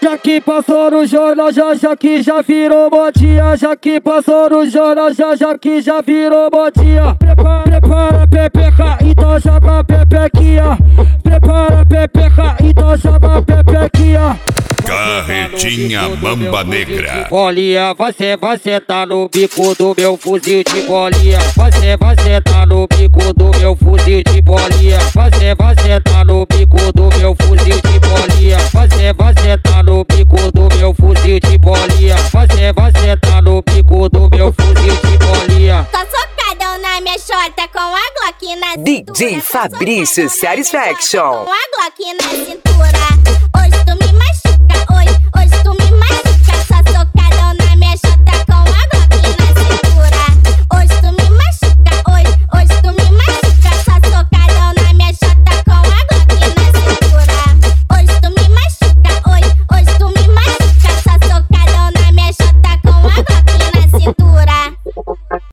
Já que passou no jornal, já que já virou modinha. Já que passou no jornal, já que já virou modinha. Prepara pepeca, então joga a pepequinha. Prepara pepeca, então joga a pepequinha. Carretinha Mamba Negra. Bolinha, você tá no bico do meu fuzil de bolinha. Você tá no bico do meu fuzil de bolinha. Você tá no bico do meu fuzil de bolinha. Você tá no bico do meu fuzil de bolinha. Você tá no bico do meu fuzil de bolinha. Tô socadão na minha xota com a Glock na cintura. DJ Fabrício Satisfaction. Com a Glock na cintura.